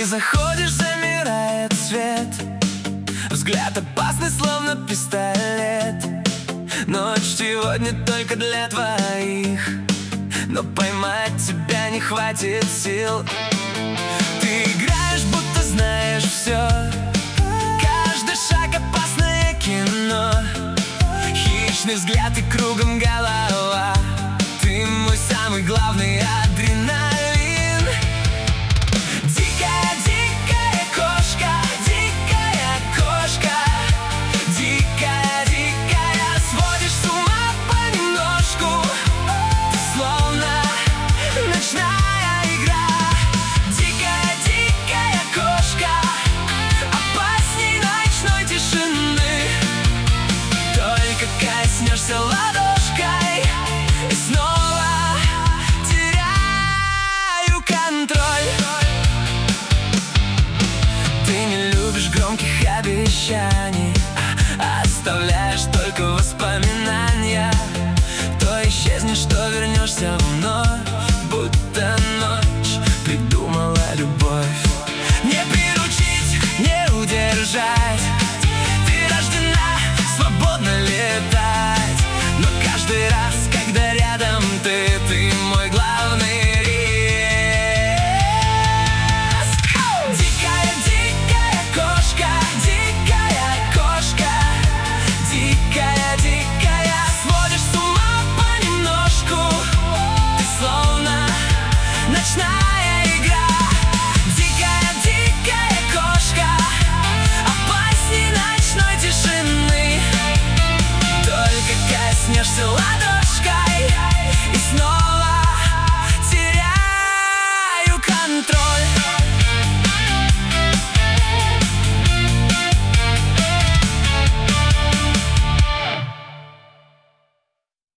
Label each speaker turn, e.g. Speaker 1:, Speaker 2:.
Speaker 1: заходишь, замирает свет, взгляд опасный, словно пистолет. Ночь сегодня только для двоих, но поймать тебя не хватит сил. Ты играешь, будто знаешь все, каждый шаг опасное кино. Хищный взгляд и кругом голова, ты мой самый главный адреналин. Дикая-дикая кошка, дикая кошка, дикая-дикая, сводишь с ума понемножку. Ты словно ночная игра. Дикая-дикая кошка, опасней ночной тишины. Только коснешься ладошкой и снова теряю контроль. Ты не любишь громких обещаний, оставляешь только воспоминания.